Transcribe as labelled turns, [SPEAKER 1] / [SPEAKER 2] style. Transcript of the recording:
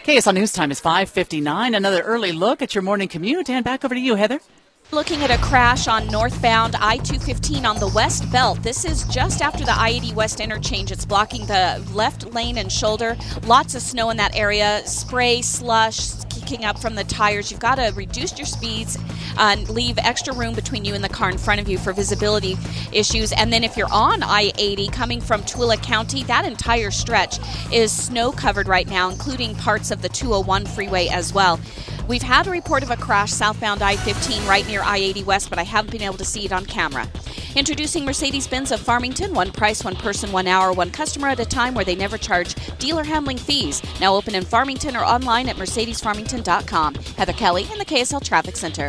[SPEAKER 1] KSL News Time is 5:59. Another early look at your morning commute. And back over to you, Heather.
[SPEAKER 2] Looking at a crash on northbound I-215 on the west belt. This is just after the I-80 West interchange. It's blocking the left lane and shoulder. Lots of snow in that area. Spray, slush, kicking up from the tires. You've got to reduce your speeds and leave extra room between you and the car in front of you for visibility issues. And then if you're on I-80 coming from Tooele County, that entire stretch is snow covered right now, including parts of the 201 freeway as well. We've had a report of a crash southbound I-15 right near I-80 West, but I haven't been able to see it on camera. Introducing Mercedes-Benz of Farmington. One price, one person, 1 hour, one customer at a time, where they never charge dealer handling fees. Now open in Farmington or online at mercedesfarmington.com. Heather Kelly in the KSL Traffic Center.